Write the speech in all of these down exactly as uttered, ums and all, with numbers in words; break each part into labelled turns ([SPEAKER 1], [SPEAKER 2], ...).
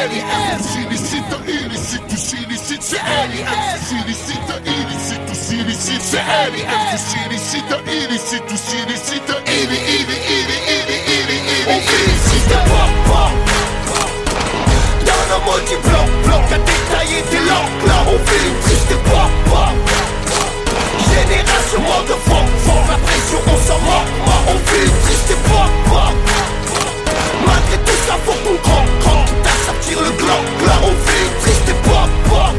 [SPEAKER 1] L I S. S'illicite, illicite ou s'illicite, c'est L I S. S'illicite, illicite ou s'illicite, c'est L I S. S'illicite, illicite ou s'illicite, illi, illi, illi, illi, illi, illi. On félicite pop, pop. Dans nos maudits blancs, blancs, à détailler tes langues là. On fait une triste pop, pop. Génération mort de fort, fort, la pression on s'en mord, mord. On fait une triste pop, pop. Malgré tout ça faut qu'on croque, croque. Quitte à sortir le gland, gland. On fait une triste pop, pop.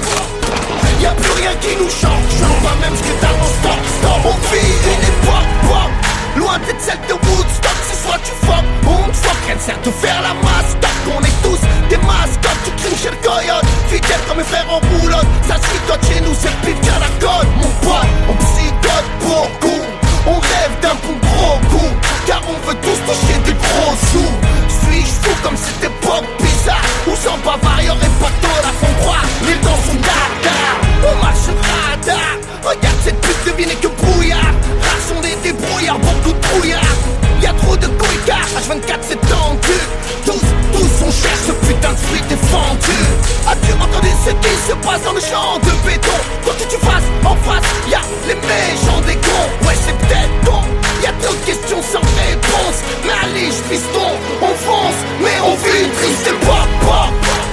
[SPEAKER 1] Y'a plus rien qui nous change, on va même ce que t'as en stock, stop. On vit une époque, pop. Loin d'être celle de Woodstock, ce soit tu fuck, on te fuck. Rien ne sert de faire la masse, on est tous des mascottes. Tu crimes chez le coyote, fidèle comme mes frères en roulotte. Ça se ricote chez nous, c'est pire qu'à la colle. Mon pote, on psychote beaucoup. On rêve d'un bon gros coup, car on veut tous toucher des gros sous. Suis-je fou comme cette époque bizarre où sans bavard y'aurait pas tôt la fond croire les dents sont dada. On marche sur radar, regarde cette pute devinez que brouillard. Rares sont des débrouillards, beaucoup de brouillard. Y'a trop de couilles car H vingt-quatre c'est tendu. Tous, tous on cherche ce putain de fruit défendu. As-tu entendu ce qui se passe dans le champ de béton? Quoi que tu fasses, en face, y'a les méchants des cons. Ouais c'est peut-être con, y'a trop de questions sans réponse. Mais allez piston, on fonce, mais on vit une triste pop, pop.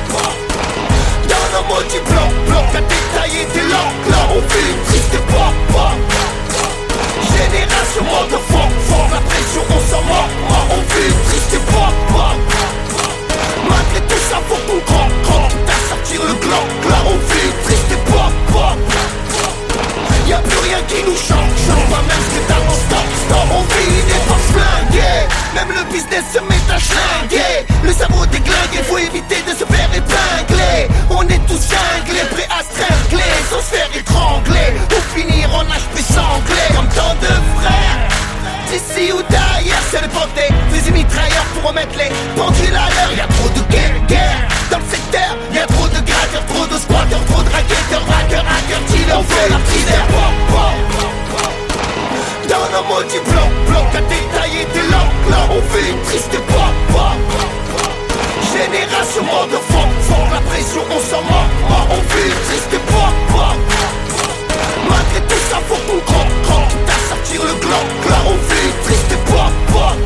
[SPEAKER 1] Dans nos maudits blancs, blancs, à détailler tes langues là. On vit une triste pop, pop. Génération mort de fort, fort, la pression on s'en mord, mord. On vit une triste pop, pop. Malgré tout ça faut qu'on croque, croque. Quitte à sortir le gland, gland. On vit une triste pop, pop. Y'a plus rien qui nous change, on va même ce que t'as en stop, stop. On vit une époque flinguée, même le business se met à schlinguer. Le cerveau déglingué, faut éviter de se faire épingler. On est tous cinglés, prêts à strangler, sans se faire étrangler. Pour finir en H P sanglé, comme tant de frères. D'ici ou d'ailleurs, c'est le porté, fusils mitrailleurs pour remettre les pendules à l'heure. Y'a trop de guerre, guerre dans le secteur. Y'a trop de gratteurs, trop de squatteurs, trop de racketeurs, rackers, hackers, dealers. On fait la prière, pop, pop. Dans nos maudits blancs, blancs, à détailler tes langues là. On fait une triste pop, pop. Génération mort de fort, fort, la pression on s'en mord, mord. On fait une triste pop, pop. Malgré tout ça faut qu'on croque, croque. Quitte à sortir le gland, gland. On fait une triste pop, pop.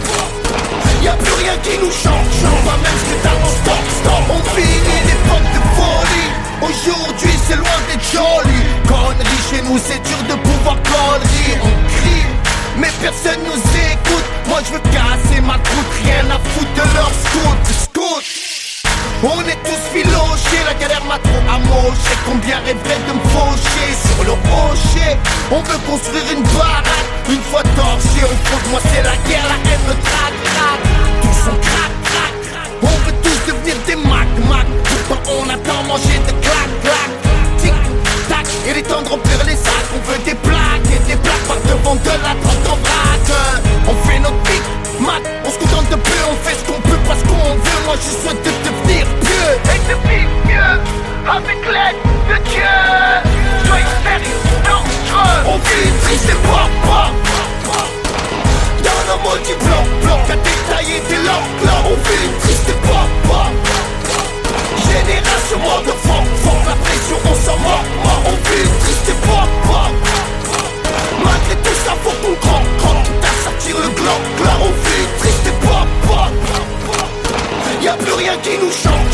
[SPEAKER 1] Y'a plus rien qui nous change, on va même ce que t'as en stop, stop. On vit une époque de folie, aujourd'hui c'est loin d'être joli. Connerie chez nous c'est dur de pouvoir connerie. On crie, mais personne nous écoute. Moi je veux casser ma croûte, rien à foutre de leur scout, scout. On est tous filochés, la galère m'a trop amoché. Combien rêverait de me faucher sur le rocher. On veut construire une baraque, une fois torché. On compte, moi c'est la guerre, la haine me traque, traque. Tous on craque, craque, craque. On veut tous devenir des mac, mac. Pourtant on attend manger de clac, clac. Tic, tac, il est temps de remplir les sacs. On veut des plaques et des plaques par devant de la drogue en vrac. On fait notre pic, mat, on se contente de peu. On fait ce qu'on peut parce qu'on veut. Moi je souhaite de devenir mieux et de vivre mieux avec l'aide de Dieu. Soyez sérieux, dangereux. On vit une triste pop, pop. Dans nos maudits blancs, blancs, à détailler tes langues là. On vit une triste pop, pop. Génération mort de fort, fort, la pression on s'en mord, mord. On vit une triste pop, pop. Malgré tout ça faut qu'on croque, croque. Quitte à sortir le gland, gland. On vit une triste pop, pop. Y'a plus rien qui nous change,